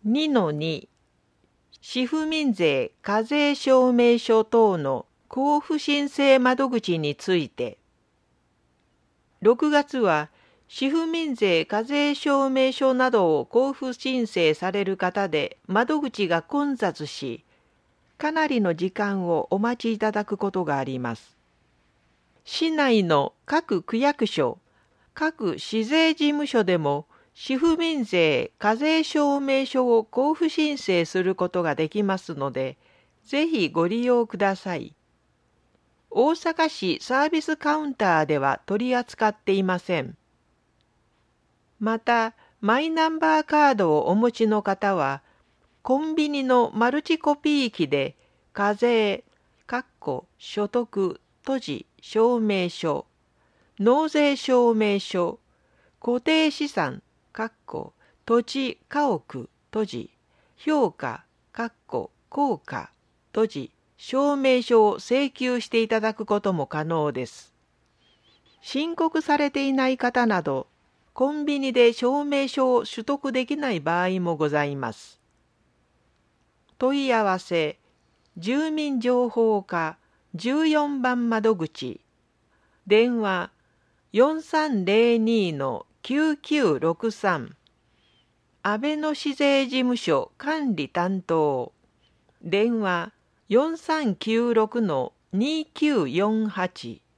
2-2 市府民税課税証明書等の交付申請窓口について、6月は市府民税課税証明書などを交付申請される方で窓口が混雑し、かなりの時間をお待ちいただくことがあります。市内の各区役所、各市税事務所でも市府民税課税証明書を交付申請することができますので、ぜひご利用ください。大阪市サービスカウンターでは取り扱っていません。また、マイナンバーカードをお持ちの方は、コンビニのマルチコピー機で課税、所得、土地、証明書、納税証明書、固定資産、土地、家屋、土地、評価、効果、土地、証明書を請求していただくことも可能です。申告されていない方など、コンビニで証明書を取得できない場合もございます。問い合わせ、住民情報課14番窓口、電話4302-9963、安倍の市税事務所管理担当、電話4396-2948